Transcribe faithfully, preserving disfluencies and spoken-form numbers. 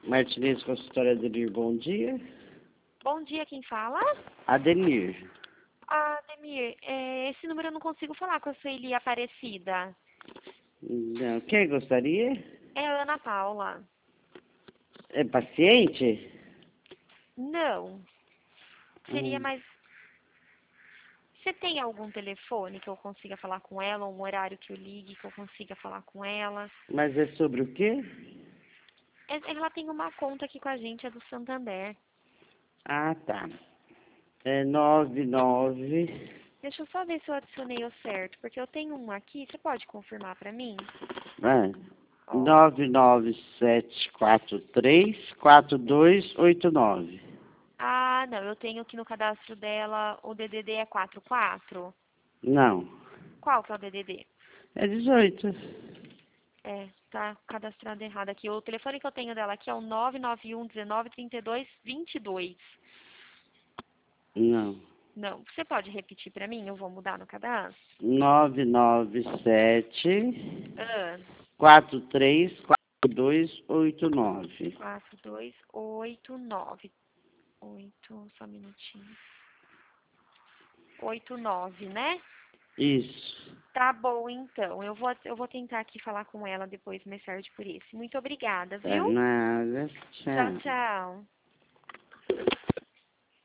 Martinez, consultório Adenir, bom dia. Bom dia, quem fala? Adenir. Ah, Ademir, é, esse número eu não consigo falar com a Sueli Aparecida. Não, quem gostaria? É a Ana Paula. É paciente? Não. Seria Hum. mais... Você tem algum telefone que eu consiga falar com ela, ou um horário que eu ligue que eu consiga falar com ela? Mas é sobre o quê? É- Ela tem uma conta aqui com a gente, é do Santander. Ah, tá. É nove nove. Deixa eu só ver se eu adicionei o certo, porque eu tenho um aqui, você pode confirmar pra mim? Ah, Ó, nove nove sete quatro três quatro dois oito nove. ah, não, eu tenho aqui no cadastro dela, o D D D é quatro quatro. Não. Qual que é o D D D? É dezoito. É, tá cadastrado errado aqui. O telefone que eu tenho dela aqui é o nove nove um um nove três dois dois dois. Não. Não, você pode repetir pra mim? Eu vou mudar no cadastro. Nove nove sete Ah, quatro três quatro dois oito nove. quatro dois oito nove. oito, só um minutinho. oito nove, né? Isso. Tá bom, então. Eu vou, eu vou tentar aqui falar com ela depois, mais tarde por isso. Muito obrigada, Tá viu? nada. Tchau, Tchau. tchau.